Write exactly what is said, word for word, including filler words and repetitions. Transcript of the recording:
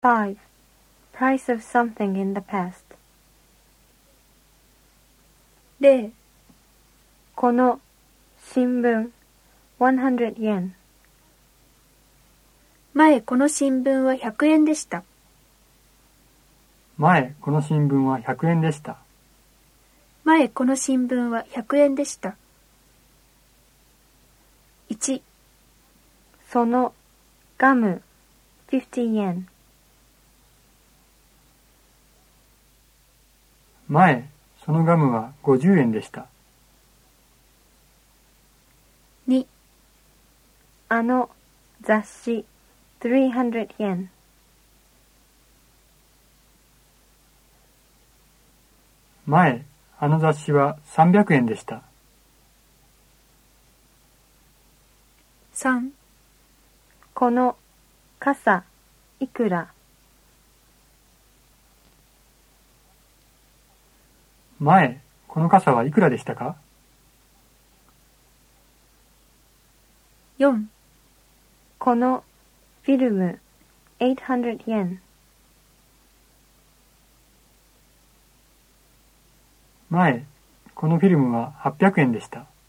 five. Price of something in the past. 零、 この新聞 one hundred yen。 前この新聞はひゃくえんでした。 前この新聞はひゃくえんでした。 前この新聞はひゃくえんでした。一、 そのガム fifty yen。 前そのガムはごじゅうえんでした。 二、 あの雑誌 three hundred yen。 前あの雑誌はさんびゃくえんでした。 三、 この傘いくら。 前この傘はいくらでしたか。 四、 このフィルム eight hundred yen。 前このフィルムははっぴゃくえんでした。